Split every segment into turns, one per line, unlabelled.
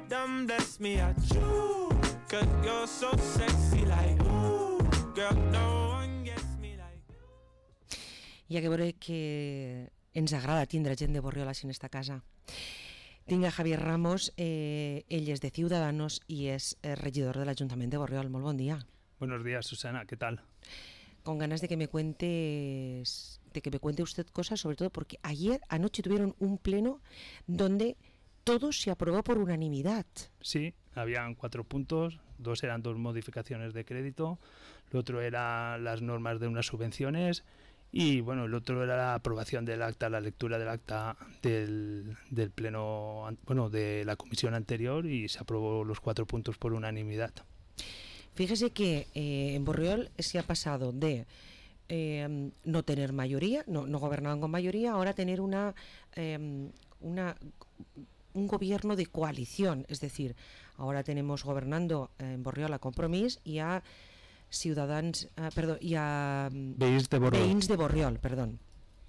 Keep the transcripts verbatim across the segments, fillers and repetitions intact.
done bless me, I choose. Cause you're so sexy like ooh, girl, no one gets me like you.
Ja que veuré que ens agrada tindre gent de Borriol així en esta casa. Tinc a Javier Ramos, eh, ell és de Ciudadanos i és eh, regidor de l'Ajuntament de Borriol. Molt bon dia.
Buenos días, Susana, ¿qué tal?
Con ganas de que me cuentes, de que me cuente usted cosas, sobre todo porque ayer, anoche tuvieron un pleno donde todo se aprobó por unanimidad.
Sí, habían cuatro puntos, dos eran dos modificaciones de crédito, el otro era las normas de unas subvenciones y bueno, el otro era la aprobación del acta, la lectura del acta del, del pleno, bueno, de la comisión anterior, y se aprobó los cuatro puntos por unanimidad.
Fíjese que eh, en Borriol se ha pasado de eh, no tener mayoría, no, no gobernaban con mayoría, ahora tener una, eh, una un gobierno de coalición, es decir, ahora tenemos gobernando en Borriol a Compromís y a Ciudadans, eh, perdón, y a
Veïns de Borriol.
Veïns de Borriol, perdón.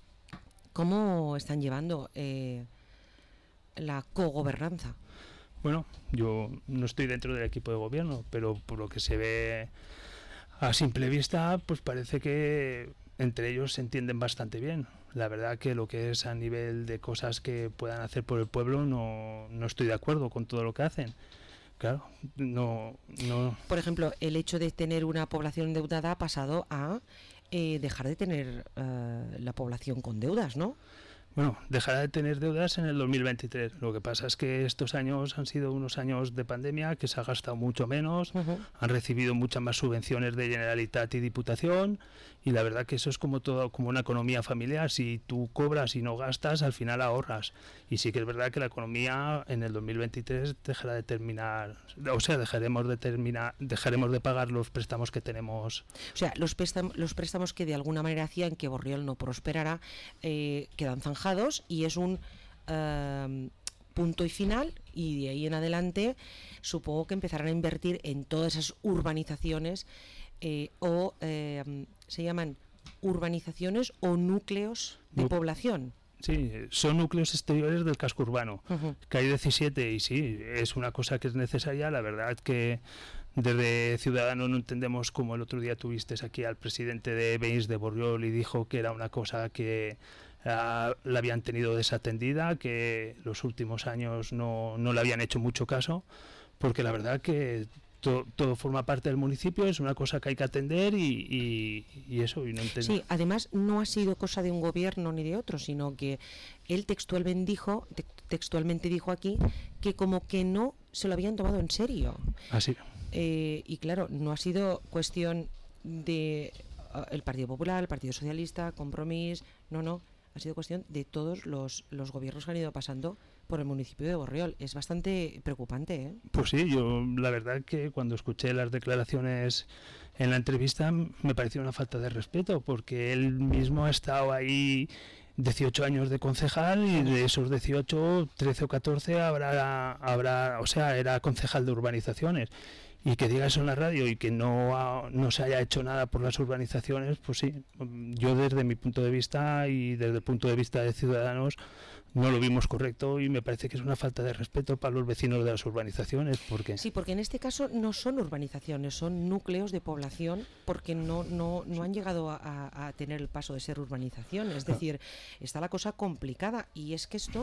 ¿Cómo están llevando eh, la cogobernanza?
Bueno, yo no estoy dentro del equipo de gobierno, pero por lo que se ve a simple vista, pues parece que entre ellos se entienden bastante bien. La verdad que lo que es a nivel de cosas que puedan hacer por el pueblo, no, no estoy de acuerdo con todo lo que hacen. Claro, no, no.
Por ejemplo, el hecho de tener una población endeudada ha pasado a eh, dejar de tener eh, la población con deudas, ¿no?
Bueno, dejará de tener deudas en el dos mil veintitrés. Lo que pasa es que estos años han sido unos años de pandemia que se ha gastado mucho menos, uh-huh. Han recibido muchas más subvenciones de Generalitat y Diputación, y la verdad que eso es como todo, como una economía familiar. Si tú cobras y no gastas, al final ahorras. Y sí que es verdad que la economía en el dos mil veintitrés dejará de terminar, o sea, dejaremos de terminar, dejaremos de pagar los préstamos que tenemos.
O sea, los préstamos, los préstamos que de alguna manera hacían que Borriol no prosperara, eh, quedan zanjados. Y es un uh, punto y final, y de ahí en adelante supongo que empezarán a invertir en todas esas urbanizaciones eh, o eh, se llaman urbanizaciones o núcleos de
no.
población.
Sí, son núcleos exteriores del casco urbano,
uh-huh.
que hay diecisiete, y sí, es una cosa que es necesaria. La verdad que desde Ciudadanos no entendemos, como el otro día tuviste aquí al presidente de Veïns de Borriol y dijo que era una cosa que uh, la habían tenido desatendida, que los últimos años no, no le habían hecho mucho caso, porque la verdad que todo, todo forma parte del municipio, es una cosa que hay que atender y, y, y eso, y no entiendo.
Sí, además no ha sido cosa de un gobierno ni de otro, sino que él textualmente dijo, te, textualmente dijo aquí que como que no se lo habían tomado en serio.
Así.
Eh, y claro, no ha sido cuestión de uh, el Partido Popular, el Partido Socialista, Compromís, no, no, ha sido cuestión de todos los, los gobiernos que han ido pasando por el municipio de Borriol. Es bastante preocupante, ¿eh?
Pues sí, yo la verdad que cuando escuché las declaraciones en la entrevista me pareció una falta de respeto, porque él mismo ha estado ahí dieciocho años de concejal, y de esos dieciocho, trece o catorce habrá, habrá, o sea, era concejal de urbanizaciones. Y que diga eso en la radio y que no, ha, no se haya hecho nada por las urbanizaciones, pues sí, yo desde mi punto de vista y desde el punto de vista de Ciudadanos no lo vimos correcto, y me parece que es una falta de respeto para los vecinos de las urbanizaciones. Porque
sí, porque en este caso no son urbanizaciones, son núcleos de población, porque no, no, no han llegado a, a tener el paso de ser urbanización. Es decir, está la cosa complicada, y es que esto...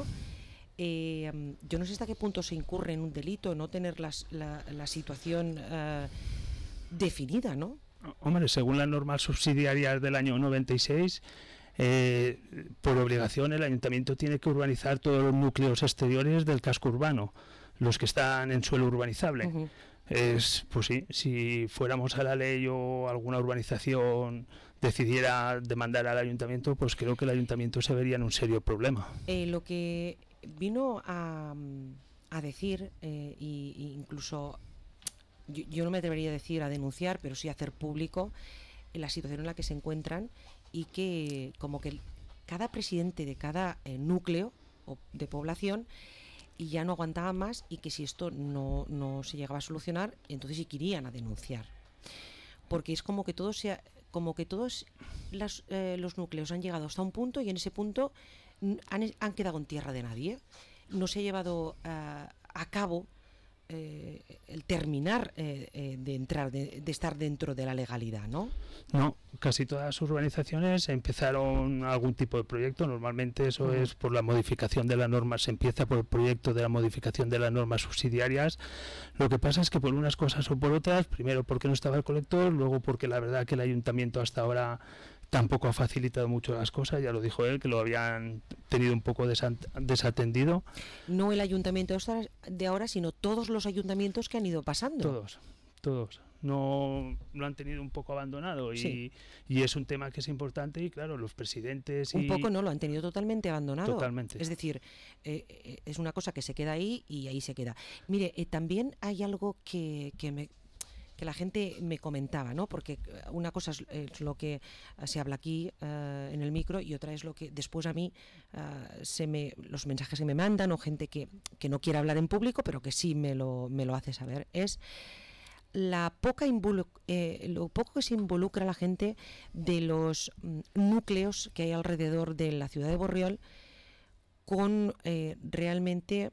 Eh, yo no sé hasta qué punto se incurre en un delito no tener las, la, la situación uh, definida, ¿no?
Hombre, según las normas subsidiarias del año noventa y seis, eh, por obligación el ayuntamiento tiene que urbanizar todos los núcleos exteriores del casco urbano, los que están en suelo urbanizable. Uh-huh. Es, pues sí, si fuéramos a la ley o alguna urbanización decidiera demandar al ayuntamiento, pues creo que el ayuntamiento se vería en un serio problema.
Eh, lo que vino a, a decir, eh, y, y incluso yo, yo no me atrevería a decir a denunciar, pero sí a hacer público la situación en la que se encuentran, y que como que cada presidente de cada eh, núcleo o de población y ya no aguantaba más, y que si esto no, no se llegaba a solucionar, entonces sí que irían a denunciar, porque es como que todos sea, como que todos las, eh, los núcleos han llegado hasta un punto, y en ese punto han, han quedado en tierra de nadie, no se ha llevado uh, a cabo eh, el terminar eh, eh, de entrar, de, de estar dentro de la legalidad, ¿no?
No, casi todas las urbanizaciones empezaron algún tipo de proyecto. Normalmente eso uh-huh. es por la modificación de las normas, se empieza por el proyecto de la modificación de las normas subsidiarias. Lo que pasa es que por unas cosas o por otras, primero porque no estaba el colector, luego porque la verdad que el ayuntamiento hasta ahora tampoco ha facilitado mucho las cosas, ya lo dijo él, que lo habían tenido un poco desatendido.
No el ayuntamiento de ahora, sino todos los ayuntamientos que han ido pasando.
Todos, todos. No lo han tenido un poco abandonado y, sí. y es un tema que es importante y claro, los presidentes...
Un
y
poco no, lo han tenido totalmente abandonado.
Totalmente.
Es decir, eh, es una cosa que se queda ahí y ahí se queda. Mire, eh, también hay algo que, que me... que la gente me comentaba, ¿no? Porque una cosa es, es lo que se habla aquí uh, en el micro y otra es lo que después a mí uh, se me, los mensajes que me mandan o gente que, que no quiere hablar en público pero que sí me lo, me lo hace saber, es la poca involu- eh, lo poco que se involucra la gente de los mm, núcleos que hay alrededor de la ciudad de Borriol con eh, realmente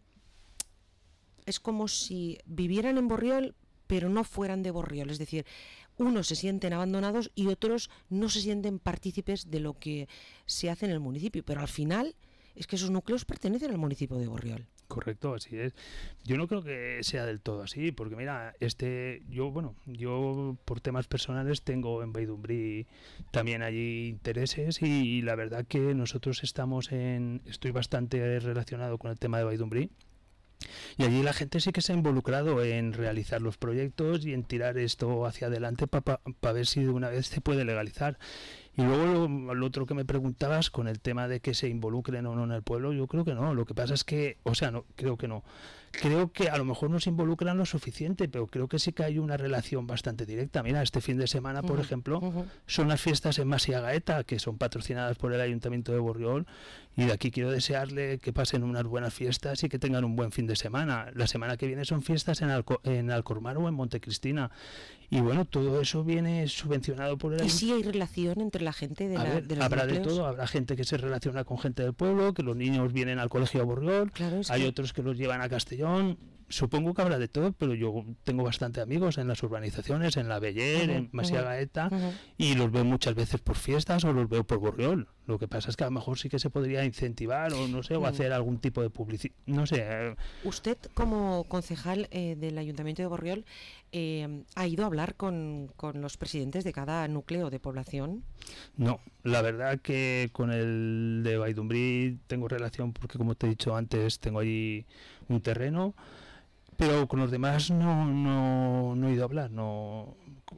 es como si vivieran en Borriol pero no fueran de Borriol, es decir, unos se sienten abandonados y otros no se sienten partícipes de lo que se hace en el municipio, pero al final es que esos núcleos pertenecen al municipio de Borriol.
Correcto, así es. Yo no creo que sea del todo así, porque mira, este, yo, bueno, yo por temas personales tengo en Valldumbrí también allí intereses y, y la verdad que nosotros estamos en, estoy bastante relacionado con el tema de Valldumbrí. Y allí la gente sí que se ha involucrado en realizar los proyectos y en tirar esto hacia adelante para pa, pa ver si de una vez se puede legalizar. Y luego lo, lo otro que me preguntabas con el tema de que se involucren o no en el pueblo, yo creo que no. Lo que pasa es que, o sea, no, creo que no. Creo que a lo mejor no se involucran lo suficiente, pero creo que sí que hay una relación bastante directa. Mira, este fin de semana, por uh-huh, ejemplo, uh-huh. son las fiestas en Masiagaeta, que son patrocinadas por el Ayuntamiento de Borriol, y de aquí quiero desearle que pasen unas buenas fiestas y que tengan un buen fin de semana. La semana que viene son fiestas en, Alco- en Alcormar o en Montecristina. Y bueno, todo eso viene subvencionado por el
ayuntamiento. ¿Y sí hay relación entre la gente de, la,
ver,
de los
habrá
núcleos?
de todo, habrá gente que se relaciona con gente del pueblo, que los niños vienen al colegio a Borriol,
claro, es
hay
que...
otros que los llevan a Castellón. Supongo que habrá de todo, pero yo tengo bastante amigos en las urbanizaciones, en La Beller, uh-huh, en Masiagaeta, uh-huh. y los veo muchas veces por fiestas o los veo por Borriol. Lo que pasa es que a lo mejor sí que se podría incentivar o no sé, uh-huh. o hacer algún tipo de publicidad, no sé.
Usted como concejal eh, del Ayuntamiento de Borriol eh, ¿ha ido a hablar con, con los presidentes de cada núcleo de población?
No, la verdad que con el de Valldumbrí tengo relación porque como te he dicho antes tengo allí un terreno. Pero con los demás no, no, no he ido a hablar, no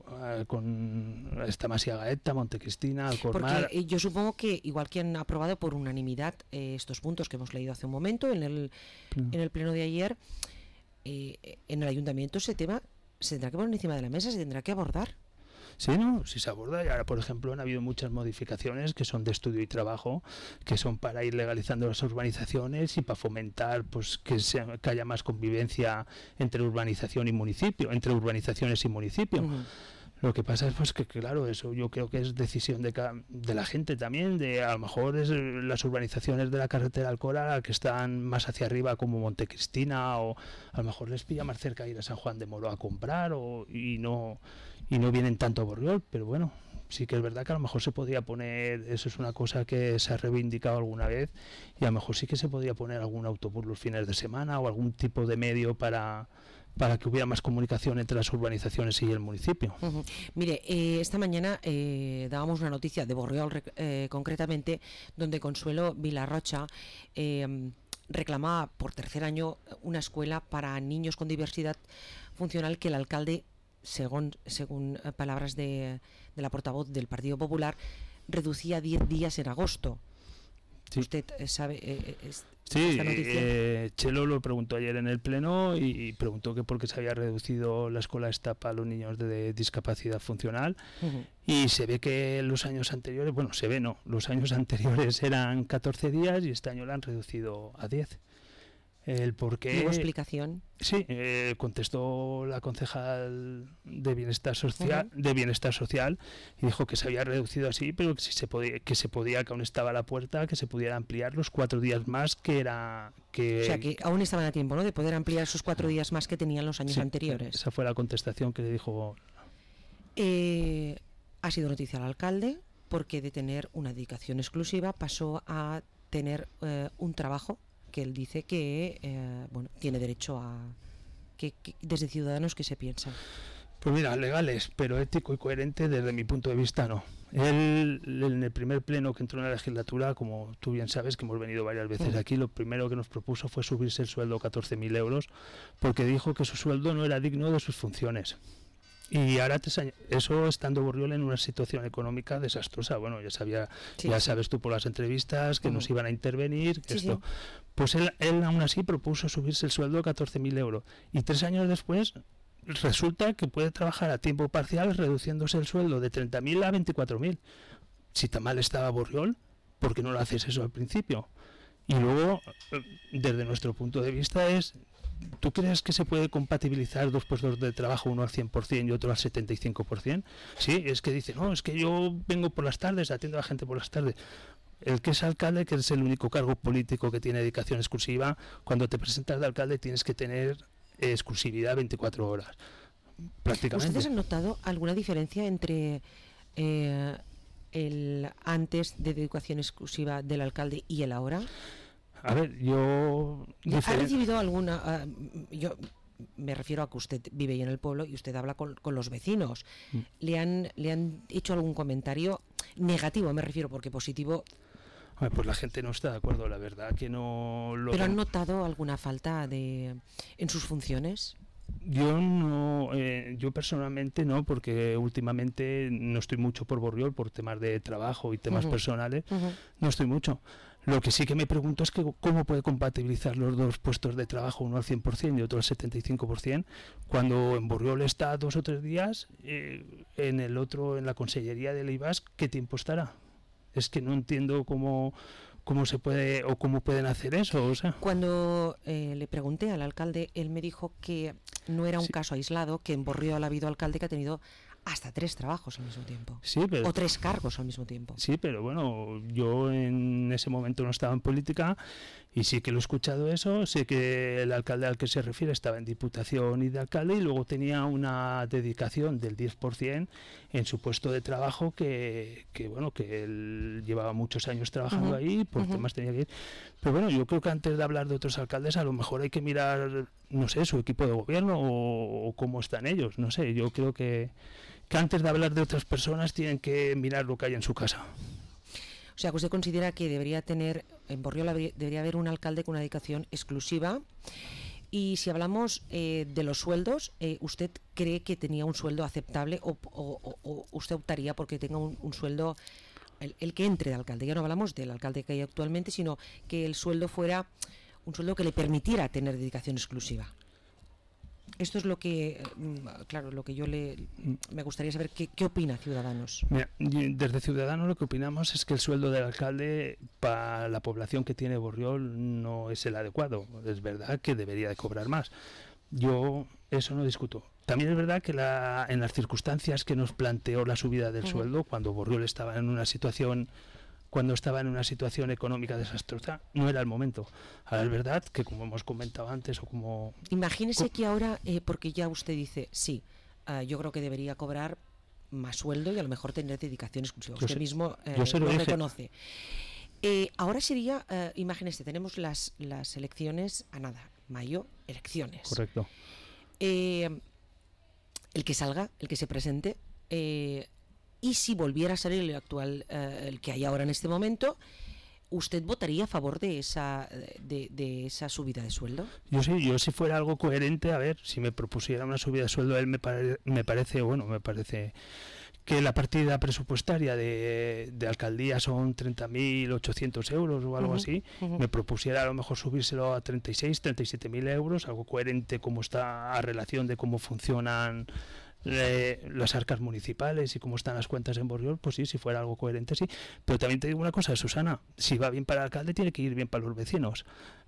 con esta Masiagaeta, Montecristina, Alcormar.
Porque eh, yo supongo que igual que han aprobado por unanimidad eh, estos puntos que hemos leído hace un momento en el, no. en el pleno de ayer, eh, en el ayuntamiento ese tema se tendrá que poner encima de la mesa, se tendrá que abordar.
Sí, no, sí se aborda y ahora, por ejemplo, han habido muchas modificaciones que son de estudio y trabajo, que son para ir legalizando las urbanizaciones y para fomentar pues que, sea, que haya más convivencia entre urbanización y municipio, entre urbanizaciones y municipio. Uh-huh. Lo que pasa es pues que claro, eso yo creo que es decisión de, de la gente también, de a lo mejor es las urbanizaciones de la carretera Alcora que están más hacia arriba como Montecristina o a lo mejor les pilla más cerca ir a San Juan de Moro a comprar o y no y no vienen tanto a Borriol, pero bueno, sí que es verdad que a lo mejor se podría poner, eso es una cosa que se ha reivindicado alguna vez y a lo mejor sí que se podría poner algún autobús los fines de semana o algún tipo de medio para para que hubiera más comunicación entre las urbanizaciones y el municipio.
Uh-huh. Mire, eh, esta mañana eh, dábamos una noticia de Borriol eh, concretamente, donde Consuelo Vilarrocha eh, reclamaba por tercer año una escuela para niños con diversidad funcional que el alcalde, según, según palabras de, de la portavoz del Partido Popular, reducía diez días en agosto. Sí. ¿Usted sabe eh, es,
sí, esta noticia? Eh, Chelo lo preguntó ayer en el pleno y preguntó que por qué se había reducido la escuela esta para los niños de, de discapacidad funcional. Uh-huh. Y se ve que los años anteriores, bueno, se ve no, los años anteriores eran catorce días y este año la han reducido a diez. el por qué.
¿Hubo explicación?
Sí, eh, contestó la concejal de bienestar social,
Uh-huh.
de bienestar social y dijo que se había reducido así, pero que si se podía, que se podía, que aún estaba a la puerta, que se pudiera ampliar los cuatro días más que era que.
O sea, que aún estaban a tiempo, ¿no?, de poder ampliar esos cuatro días más que tenían los años
Sí,
anteriores.
Esa fue la contestación que le dijo.
Eh, ha sido noticia al alcalde porque de tener una dedicación exclusiva pasó a tener eh, un trabajo que él dice que eh, bueno, tiene derecho a que, que desde Ciudadanos que se piensa.
Pues mira, legales, pero ético y coherente desde mi punto de vista no. Él, en el primer pleno que entró en la legislatura, como tú bien sabes que hemos venido varias veces
Mm.
aquí, lo primero que nos propuso fue subirse el sueldo a catorce mil euros porque dijo que su sueldo no era digno de sus funciones. Y ahora tres años, eso estando Borriol en una situación económica desastrosa. Bueno, ya sabía,
Sí,
ya
sí.
sabes tú por las entrevistas que
Ujú.
nos iban a intervenir,
Sí,
esto.
sí.
Pues él, él aún así propuso subirse el sueldo a catorce mil euros. Y tres años después resulta que puede trabajar a tiempo parcial reduciéndose el sueldo de treinta mil a veinticuatro mil. Si tan mal estaba Borriol, ¿por qué no lo haces eso al principio? Y luego, eh, desde nuestro punto de vista es, ¿tú crees que se puede compatibilizar dos puestos de trabajo, uno al cien por ciento y otro al setenta y cinco por ciento? Sí, es que dice, no, es que yo vengo por las tardes, atiendo a la gente por las tardes. El que es alcalde, que es el único cargo político que tiene dedicación exclusiva, cuando te presentas de alcalde tienes que tener eh, exclusividad veinticuatro horas, prácticamente.
¿Ustedes han notado alguna diferencia entre eh, el antes de dedicación exclusiva del alcalde y el ahora?
A ver, yo...
¿Ha
diferen-
recibido alguna...? ah, yo me refiero a que usted vive ahí en el pueblo y usted habla con, con los vecinos.
Mm.
¿Le han, ¿Le han hecho algún comentario negativo, me refiero, porque positivo?
Hombre, pues la gente no está de acuerdo, la verdad que no lo...
¿Pero han notado alguna falta de en sus funciones?
Yo no, eh, yo personalmente no, porque últimamente no estoy mucho por Borriol por temas de trabajo y temas
Ujú.
personales,
Ujú.
no estoy mucho. Lo que sí que me pregunto es que cómo puede compatibilizar los dos puestos de trabajo, uno al cien por ciento y otro al setenta y cinco por ciento, cuando en Borriol está dos o tres días, eh, en el otro, en la consellería del I B A S, ¿qué tiempo estará? Es que no entiendo cómo, cómo se puede o cómo pueden hacer eso, o sea.
Cuando eh, le pregunté al alcalde, él me dijo que no era un
Sí.
caso aislado, que en Borriol ha habido alcalde que ha tenido hasta tres trabajos al mismo tiempo.
Sí, pero
O tres cargos al mismo tiempo.
Sí, pero bueno, yo en ese momento no estaba en política y sí que lo he escuchado eso, sé que el alcalde al que se refiere estaba en diputación y de alcalde y luego tenía una dedicación del diez por ciento en su puesto de trabajo que, que bueno, que él llevaba muchos años trabajando
Ujú,
ahí, por
ujú.
temas tenía que ir. Pero bueno, yo creo que antes de hablar de otros alcaldes a lo mejor hay que mirar, no sé, su equipo de gobierno o, o cómo están ellos, no sé, yo creo que que antes de hablar de otras personas tienen que mirar lo que hay en su casa.
O sea, que usted considera que debería tener, en Borriol habría- debería haber un alcalde con una dedicación exclusiva. Y si hablamos eh, de los sueldos, eh, ¿usted cree que tenía un sueldo aceptable o, o- o- o usted optaría porque tenga un, un sueldo, el, el que entre de alcalde? Ya no hablamos del alcalde que hay actualmente, sino que el sueldo fuera un sueldo que le permitiera tener dedicación exclusiva. Esto es lo que, mm, claro, lo que yo le me gustaría saber qué, qué opina Ciudadanos.
Mira, y desde Ciudadanos lo que opinamos es que el sueldo del alcalde para la población que tiene Borriol no es el adecuado. Es verdad que debería de cobrar más. Yo eso no discuto. También es verdad que la, en las circunstancias que nos planteó la subida del
Ujú.
sueldo, cuando Borriol estaba en una situación cuando estaba en una situación económica desastrosa, no era el momento. Ahora es verdad que, como hemos comentado antes, o como...
Imagínese
Co-
que ahora, eh, porque ya usted dice, sí, ah, yo creo que debería cobrar más sueldo y a lo mejor tener dedicación exclusiva.
Yo
Usted
se-
mismo eh,
yo se lo
lo
dije.
reconoce. Eh, ahora sería, eh, imagínese, tenemos las, las elecciones a nada, mayo, elecciones.
Correcto.
Eh, el que salga, el que se presente, eh, y si volviera a salir el actual, eh, el que hay ahora en este momento, ¿usted votaría a favor de esa, de, de esa subida de sueldo?
Yo sí, yo si fuera algo coherente, a ver, si me propusiera una subida de sueldo, a él me, pare- me parece, bueno, me parece que la partida presupuestaria de, de alcaldía son treinta mil ochocientos euros o algo
Ujú,
así,
ujú.
me propusiera a lo mejor subírselo a treinta y seis, treinta y siete mil euros, algo coherente como está a relación de cómo funcionan eh, las arcas municipales y cómo están las cuentas en Borriol, pues sí, si fuera algo coherente, sí. Pero también te digo una cosa, Susana, si va bien para el alcalde, tiene que ir bien para los vecinos.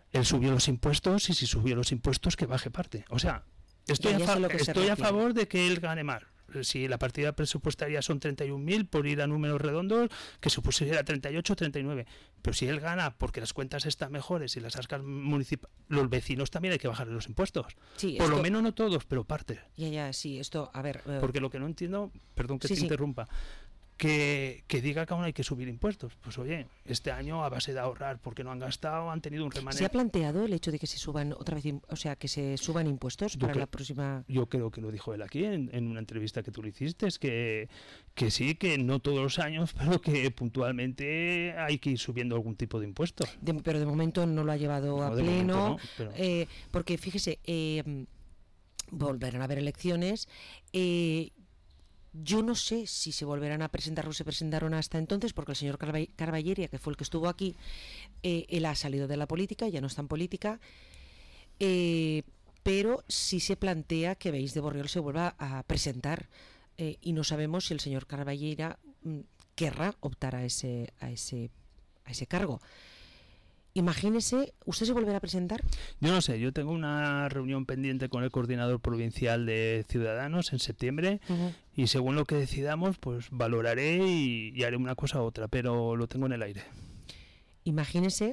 él subió los impuestos y si subió los impuestos que baje parte. O sea, estoy, a, fa- estoy a favor de que él gane más. Si la partida presupuestaria son treinta y un mil, por ir a números redondos, que se pusiera treinta y ocho, treinta y nueve. Pero si él gana porque las cuentas están mejores y las arcas municipales, los vecinos también hay que bajarle los impuestos.
Sí,
por
esto...
lo menos no todos, pero parte.
Ya, ya, sí, esto, a ver... Uh...
Porque lo que no entiendo, perdón que
sí,
te
sí.
interrumpa, que, que diga que aún hay que subir impuestos. Pues oye, este año a base de ahorrar porque no han gastado, han tenido un remanente.
¿Se ha planteado el hecho de que se suban otra vez, o sea, que se suban impuestos
yo
para
creo,
la próxima...?
Yo creo que lo dijo él aquí en, en una entrevista que tú le hiciste, es que, que sí, que no todos los años, pero que puntualmente hay que ir subiendo algún tipo de impuesto.
De, pero de momento no lo ha llevado
no,
a
de
pleno,
no, pero...
eh, porque fíjese, eh, volverán a haber elecciones, eh, yo no sé si se volverán a presentar o se presentaron hasta entonces, porque el señor Carba- Carballeria, que fue el que estuvo aquí, eh, él ha salido de la política, ya no está en política, eh, pero sí se plantea que Veis de Borriol se vuelva a presentar, eh, y no sabemos si el señor Carballeira mm, querrá optar a ese, a ese, a ese cargo. Imagínese, ¿usted se volverá a presentar?
Yo no sé, yo tengo una reunión pendiente con el coordinador provincial de Ciudadanos en septiembre uh-huh. y según lo que decidamos, pues valoraré y, y haré una cosa u otra, pero lo tengo en el aire.
Imagínese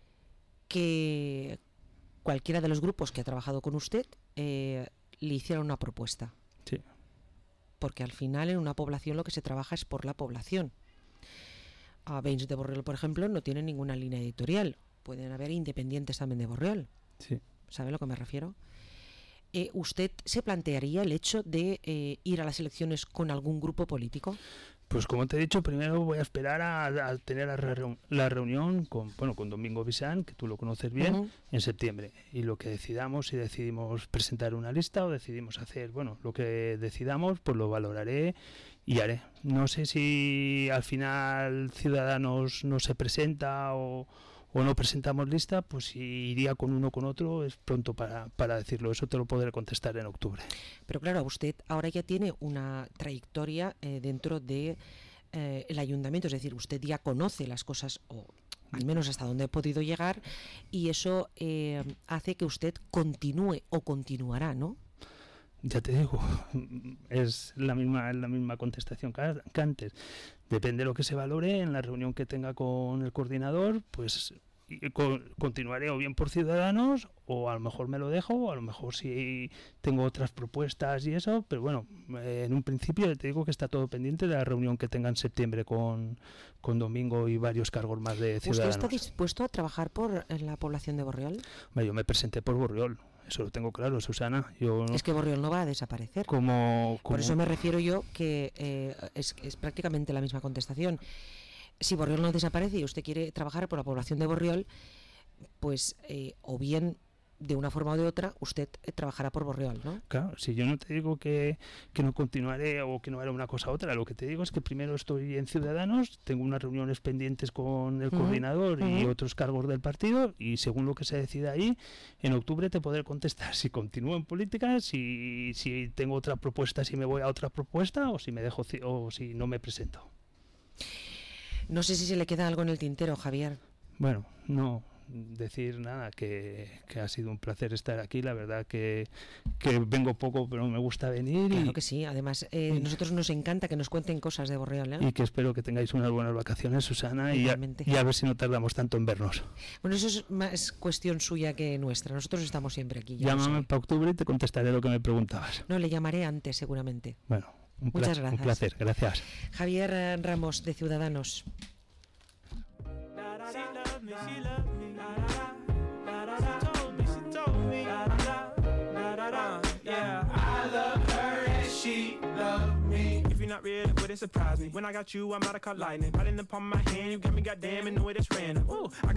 que cualquiera de los grupos que ha trabajado con usted eh, le hiciera una propuesta.
Sí.
Porque al final en una población lo que se trabaja es por la población. A Veins de Borriol, por ejemplo, no tiene ninguna línea editorial. Pueden haber independientes también de Borriol.
Sí.
¿Sabe a lo que me refiero? Eh, ¿Usted se plantearía el hecho de eh, ir a las elecciones con algún grupo político?
Pues como te he dicho, primero voy a esperar a, a tener la, reun- la reunión con bueno con Domingo Bisán, que tú lo conoces bien, uh-huh. en septiembre. Y lo que decidamos, si decidimos presentar una lista o decidimos hacer, bueno, lo que decidamos, pues lo valoraré y haré. No sé si al final Ciudadanos no se presenta o, o no presentamos lista, pues si iría con uno o con otro, es pronto para, para decirlo. Eso te lo podré contestar en octubre.
Pero claro, usted ahora ya tiene una trayectoria eh, dentro de eh, el ayuntamiento, es decir, usted ya conoce las cosas, o al menos hasta donde he podido llegar, y eso eh, hace que usted continúe o continuará, ¿no?
Ya te digo, es la misma, la misma contestación que antes. Depende de lo que se valore en la reunión que tenga con el coordinador, pues con, continuaré o bien por Ciudadanos, o a lo mejor me lo dejo, o a lo mejor sí tengo otras propuestas y eso, pero bueno, eh, en un principio te digo que está todo pendiente de la reunión que tenga en septiembre con, con Domingo y varios cargos más de Ciudadanos.
¿Usted está dispuesto a trabajar por la población de Borriol?
Yo me presenté por Borriol. Eso lo tengo claro, Susana. Yo
es que Borriol no va a desaparecer.
Como, como...
Por eso me refiero yo que eh, es, es prácticamente la misma contestación. Si Borriol no desaparece y usted quiere trabajar por la población de Borriol, pues eh, o bien de una forma o de otra usted eh, trabajará por Borriol, ¿no?
Claro, si yo no te digo que, que no continuaré o que no haré una cosa u otra, lo que te digo es que primero estoy en Ciudadanos, tengo unas reuniones pendientes con el uh-huh. coordinador uh-huh. y otros cargos del partido, y según lo que se decida ahí, en octubre te podré contestar si continúo en política, si, si tengo otra propuesta, si me voy a otra propuesta o si me dejo o si no me presento.
No sé si se le queda algo en el tintero, Javier.
Bueno, no decir nada, que, que ha sido un placer estar aquí, la verdad que, que vengo poco pero me gusta venir.
Claro
y,
que sí, además eh, a nosotros nos encanta que nos cuenten cosas de Borriol, ¿eh?
Y que espero que tengáis unas buenas vacaciones, Susana, y a, y a ver si no tardamos tanto en vernos.
Bueno, eso es más cuestión suya que nuestra, nosotros estamos siempre aquí.
Llámame para octubre y te contestaré lo que me preguntabas.
No, le llamaré antes seguramente.
Bueno, un,
muchas
pla-
gracias.
un placer, gracias.
Javier Ramos, de Ciudadanos.
Not real, but it surprised me. When I got you, I'm out of caught lightning. Riding upon my hand, you got me goddamn and know it is random. Ooh, I